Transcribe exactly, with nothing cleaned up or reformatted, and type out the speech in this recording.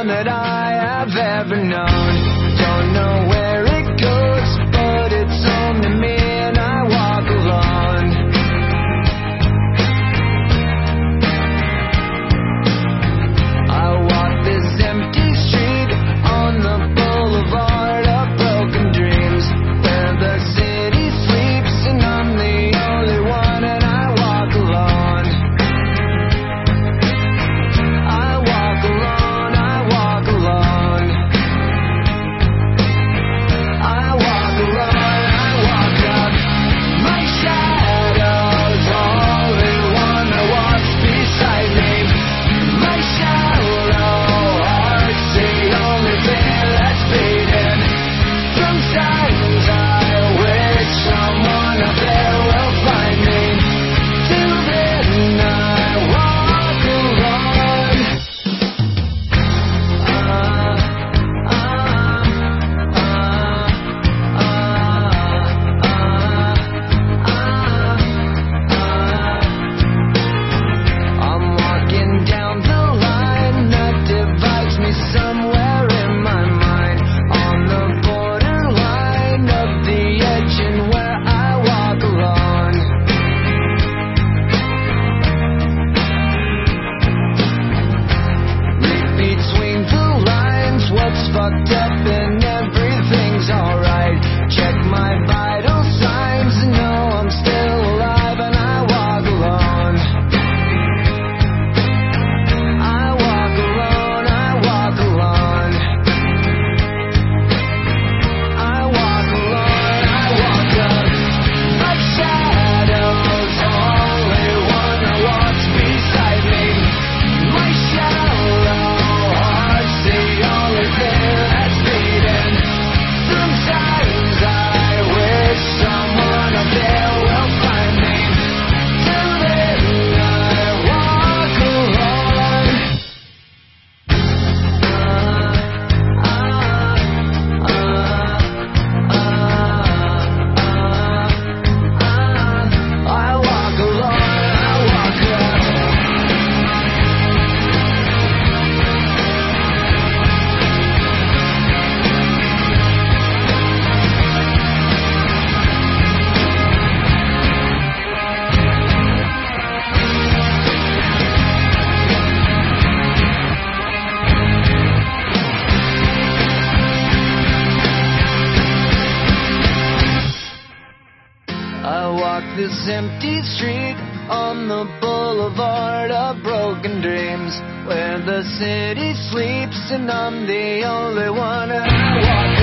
one that I have ever known. Don't know where it goes, but it's home to me, and I walk alone. I walk this empty street on the boulevard of broken dreams, where the city sleeps and I'm the only one, and I walk alone. I walk alone, I walk alone. I walk alone, I walk up. My shadow's only one that walks beside me. My shallow heart's the only thing that's beating. Sometimes I wish someone up there will find me. Till then I walk alone. Uh, uh, uh, uh, uh, I'm walking down the line that divides me somewhere in my mind, on the borderline of the edge and where I walk alone. Read between the lines what's fucked up and everything's alright. Check my vital signs and know I'm still alive, and I walk alone. I walk alone, I walk alone. I walk alone, I walk up. My shadow's only one that walks beside me. My shallow heart's the only thing that's beating. Sometimes I wish someone up there will find me. Till then I walk alone. Uh, uh, uh, uh, uh, I walk alone, I walk up. I walk this empty street on the boulevard of broken dreams, where the city sleeps and I'm the only one, and I walk